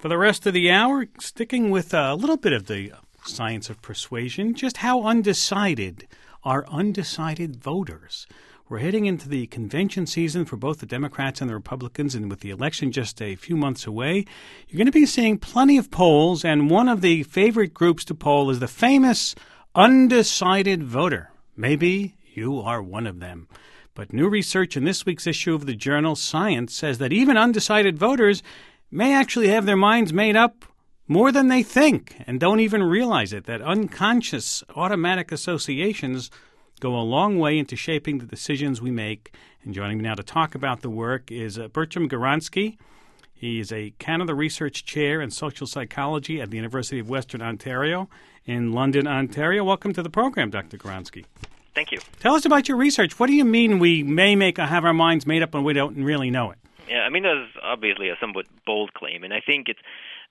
For the rest of the hour, sticking with a little bit of the science of persuasion, just how undecided are undecided voters? We're heading into the convention season for both the Democrats and the Republicans, and with the election just a few months away, you're going to be seeing plenty of polls, and one of the favorite groups to poll is the famous undecided voter. Maybe you are one of them. But new research in this week's issue of the journal Science says that even undecided voters may actually have their minds made up more than they think and don't even realize it, that unconscious automatic associations go a long way into shaping the decisions we make. And joining me now to talk about the work is Bertram Gawronski. He is a Canada Research Chair in Social Psychology at the University of Western Ontario in London, Ontario. Welcome to the program, Dr. Gawronski. Thank you. Tell us about your research. What do you mean we may have our minds made up when we don't really know it? Yeah, I mean, that's obviously a somewhat bold claim, and I think it's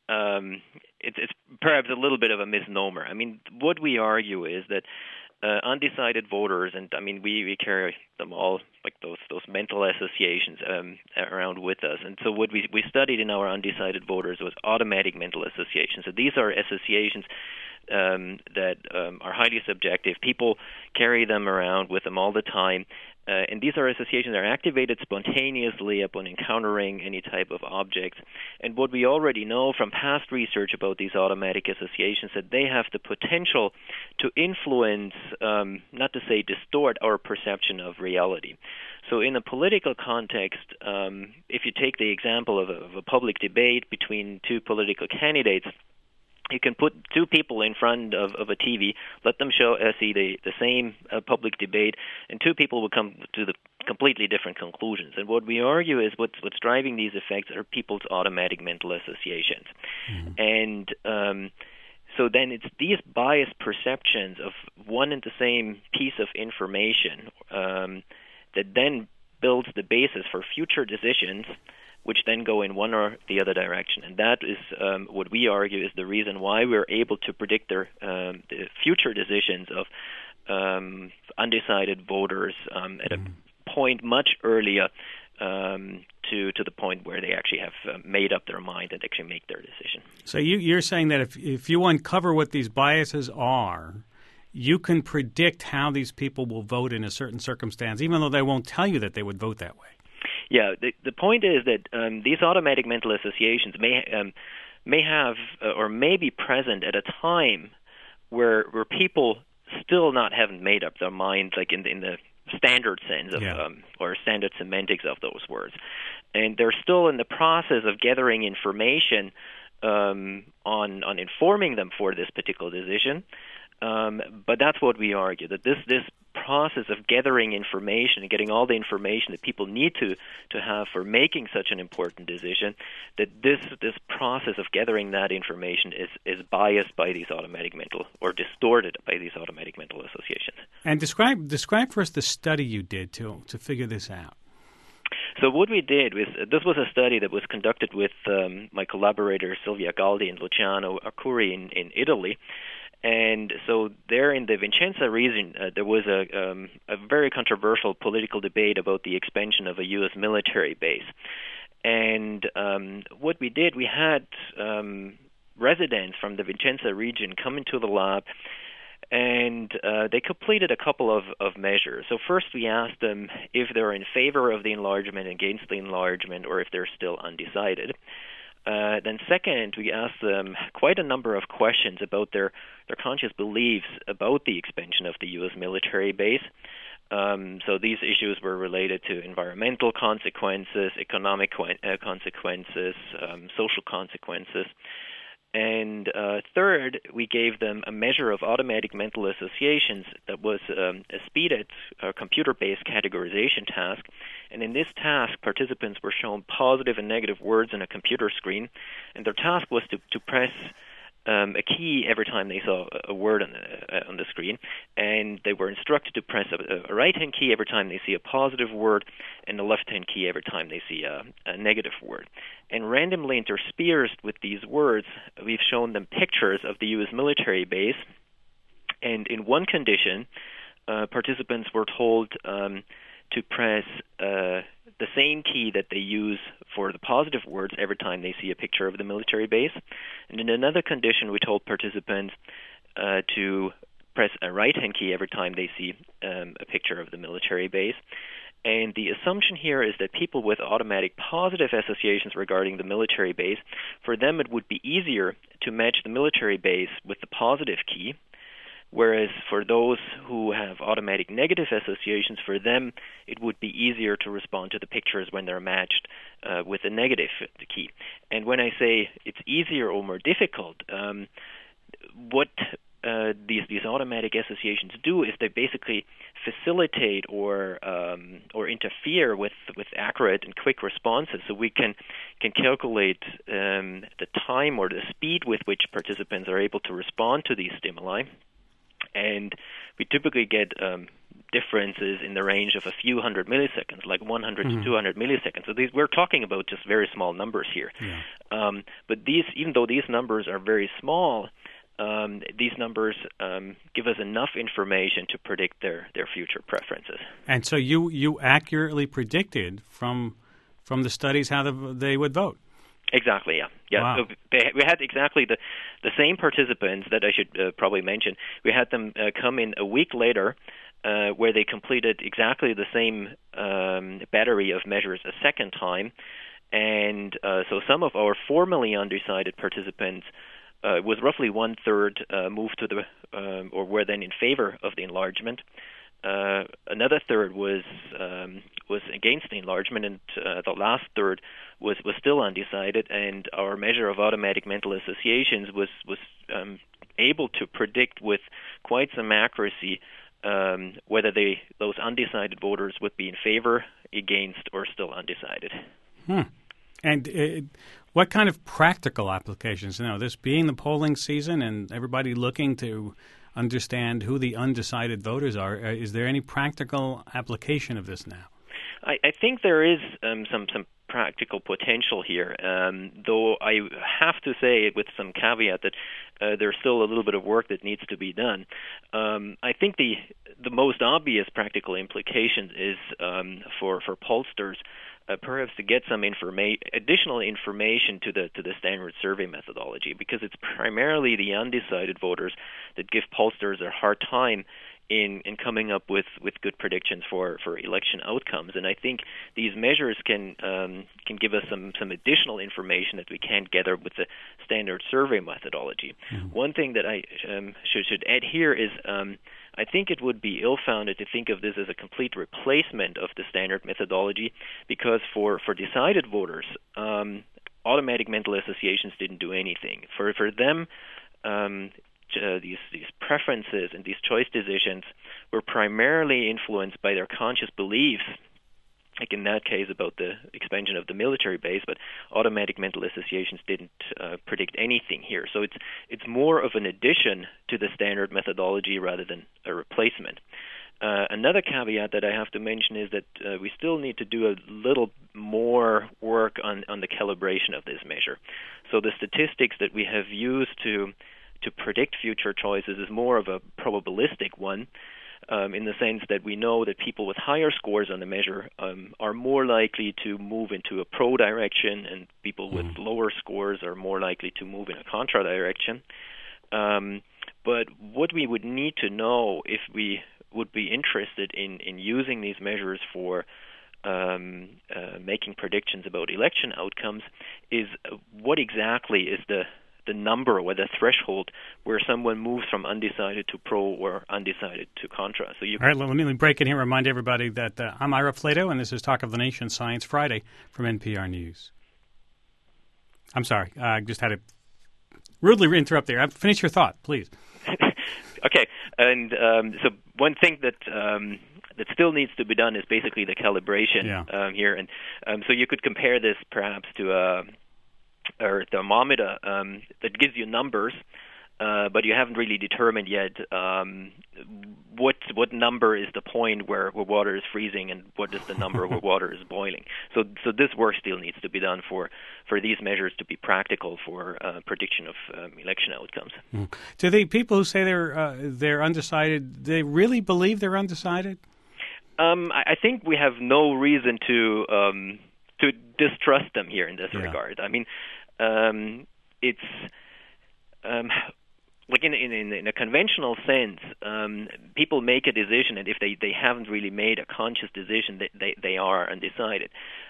perhaps a little bit of a misnomer. I mean, what we argue is that undecided voters, and I mean, we carry them all, like those mental associations around with us. And so what we studied in our undecided voters was automatic mental associations. So these are associations that are highly subjective. People carry them around with them all the time. And these are associations that are activated spontaneously upon encountering any type of object. And what we already know from past research about these automatic associations, that they have the potential to influence, not to say distort, our perception of reality. So in a political context, if you take the example of a public debate between two political candidates, you can put two people in front of a TV, let them see the same public debate, and two people will come to the completely different conclusions. And what we argue is what's driving these effects are people's automatic mental associations. Mm-hmm. And so then it's these biased perceptions of one and the same piece of information that then builds the basis for future decisions, which then go in one or the other direction. And that is what we argue is the reason why we're able to predict the future decisions of undecided voters at a point much earlier to the point where they actually have made up their mind and actually make their decision. So you're saying that if you uncover what these biases are, you can predict how these people will vote in a certain circumstance, even though they won't tell you that they would vote that way. Yeah, the point is that these automatic mental associations may have or may be present at a time where people still haven't made up their minds, like in the standard sense of or standard semantics of those words, and they're still in the process of gathering information on informing them for this particular decision. But that's what we argue, that this process of gathering information and getting all the information that people need to have for making such an important decision, that this process of gathering that information is biased by these automatic mental, or distorted by these automatic mental associations. And describe for us the study you did to figure this out. So what we did was, this was a study that was conducted with my collaborators Silvia Galdi and Luciano Arcuri in Italy. And so there in the Vicenza region, there was a very controversial political debate about the expansion of a U.S. military base. And what we did, we had residents from the Vicenza region come into the lab, and they completed a couple of measures. So first we asked them if they're in favor of the enlargement, against the enlargement, or if they're still undecided. Then second, we asked them quite a number of questions about their conscious beliefs about the expansion of the U.S. military base. So these issues were related to environmental consequences, economic consequences, social consequences. And third, we gave them a measure of automatic mental associations that was a speeded computer-based categorization task. And in this task, participants were shown positive and negative words on a computer screen, and their task was to press a key every time they saw a word on the screen, and they were instructed to press a right-hand key every time they see a positive word, and a left-hand key every time they see a negative word. And randomly interspersed with these words, we've shown them pictures of the U.S. military base, and in one condition, participants were told to press the same key that they use for the positive words every time they see a picture of the military base. And in another condition, we told participants to press a right-hand key every time they see a picture of the military base. And the assumption here is that people with automatic positive associations regarding the military base, for them it would be easier to match the military base with the positive key, whereas for those who have automatic negative associations, for them it would be easier to respond to the pictures when they're matched with the negative key. And when I say it's easier or more difficult, what these automatic associations do is they basically facilitate or interfere with accurate and quick responses. So we can calculate the time or the speed with which participants are able to respond to these stimuli, and we typically get differences in the range of a few hundred milliseconds, like 100 to 200 milliseconds. So we're talking about just very small numbers here. Yeah. But even though these numbers are very small, these numbers give us enough information to predict their future preferences. And so you accurately predicted from the studies how they would vote. Exactly, yeah. Wow. So we had exactly the same participants that I should probably mention. We had them come in a week later where they completed exactly the same battery of measures a second time. And so some of our formally undecided participants was roughly one-third moved to or were then in favor of the enlargement. Another third was against the enlargement, and the last third was still undecided. And our measure of automatic mental associations was able to predict with quite some accuracy whether those undecided voters would be in favor, against, or still undecided. And what kind of practical applications? Now, this being the polling season and everybody looking to understand who the undecided voters are, is there any practical application of this now? I think there is some practical potential here, though I have to say with some caveat that there's still a little bit of work that needs to be done. I think the most obvious practical implication is for pollsters perhaps to get some additional information to the standard survey methodology, because it's primarily the undecided voters that give pollsters a hard time in coming up with good predictions for election outcomes. And I think these measures can give us some additional information that we can't gather with the standard survey methodology. Mm-hmm. One thing that I should add here is I think it would be ill-founded to think of this as a complete replacement of the standard methodology, because for decided voters, automatic mental associations didn't do anything. For them, these preferences and these choice decisions were primarily influenced by their conscious beliefs, like in that case about the expansion of the military base, but automatic mental associations didn't predict anything here. So it's more of an addition to the standard methodology rather than a replacement. Another caveat that I have to mention is that we still need to do a little more work on the calibration of this measure. So the statistics that we have used to predict future choices is more of a probabilistic one, in the sense that we know that people with higher scores on the measure are more likely to move into a pro direction, and people with lower scores are more likely to move in a contra direction. But what we would need to know if we would be interested in using these measures for making predictions about election outcomes is what exactly is the number or the threshold where someone moves from undecided to pro or undecided to contra. So all right, let me break in here and remind everybody that I'm Ira Flato, and this is Talk of the Nation Science Friday from NPR News. I'm sorry, I just had to rudely interrupt there. Finish your thought, please. Okay, and so one thing that still needs to be done is basically the calibration here. And so you could compare this perhaps to a thermometer that gives you numbers, but you haven't really determined yet what number is the point where water is freezing and what is the number where water is boiling. So this work still needs to be done for these measures to be practical for prediction of election outcomes. Do the people who say they're undecided, they really believe they're undecided? I think we have no reason to distrust them here in this regard. I mean, it's like in a conventional sense, people make a decision, and if they haven't really made a conscious decision, they are undecided.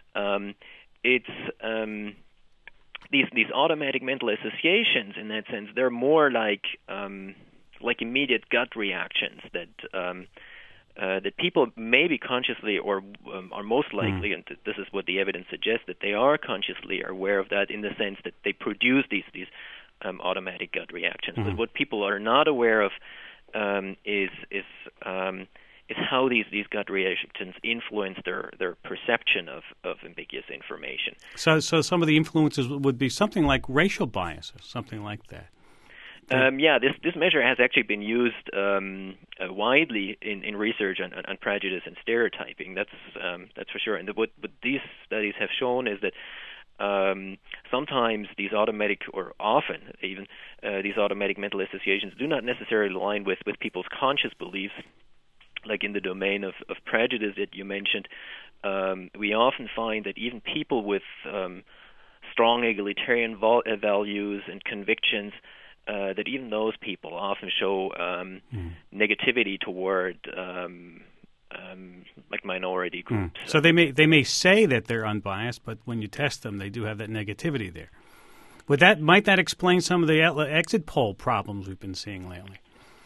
It's these automatic mental associations, in that sense, they're more like immediate gut reactions that people maybe consciously or are most likely, and this is what the evidence suggests, that they are consciously aware of that, in the sense that they produce these automatic gut reactions. But what people are not aware of is how these gut reactions influence their perception of ambiguous information. So some of the influences would be something like racial biases, something like that. This measure has actually been used widely in research on prejudice and stereotyping. That's for sure. And what these studies have shown is that sometimes these automatic, or often even, these automatic mental associations do not necessarily align with people's conscious beliefs. Like in the domain of prejudice that you mentioned, we often find that even people with strong egalitarian values and convictions, that even those people often show negativity toward like minority groups. So they may say that they're unbiased, but when you test them, they do have that negativity there. Might that explain some of the exit poll problems we've been seeing lately?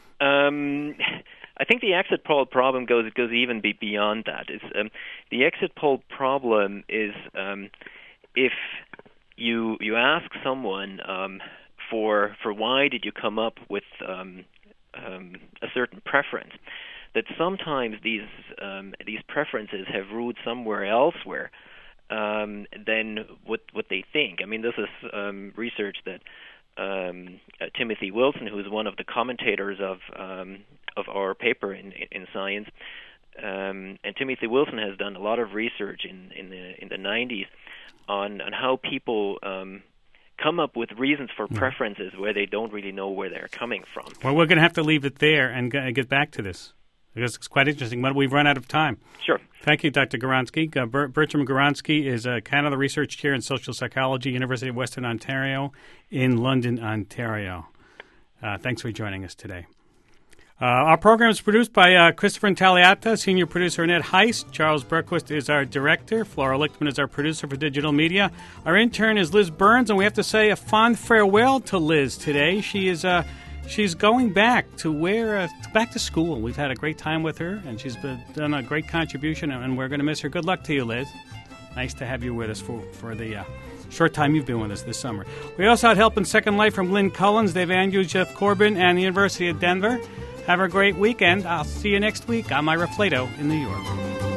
I think the exit poll problem goes even beyond that. It's, the exit poll problem is if you ask someone for why did you come up with a certain preference, that sometimes these preferences have roots somewhere elsewhere than what they think. I mean, this is research that Timothy Wilson, who is one of the commentators of our paper in Science, and Timothy Wilson has done a lot of research in the 90s on how people come up with reasons for preferences where they don't really know where they're coming from. Well, we're going to have to leave it there and get back to this, because it's quite interesting, but we've run out of time. Sure. Thank you, Dr. Gawronski. Bertram Gawronski is a Canada Research Chair in Social Psychology, University of Western Ontario in London, Ontario. Thanks for joining us today. Our program is produced by Christopher Intagliata, senior producer Annette Heist. Charles Berquist is our director. Flora Lichtman is our producer for digital media. Our intern is Liz Burns, and we have to say a fond farewell to Liz today. She's going back to back to school. We've had a great time with her, and she's done a great contribution, and we're going to miss her. Good luck to you, Liz. Nice to have you with us for the short time you've been with us this summer. We also had help in Second Life from Lynn Cullins, Dave Andrews, Jeff Corbin, and the University of Denver. Have a great weekend. I'll see you next week on Myra Flato in New York.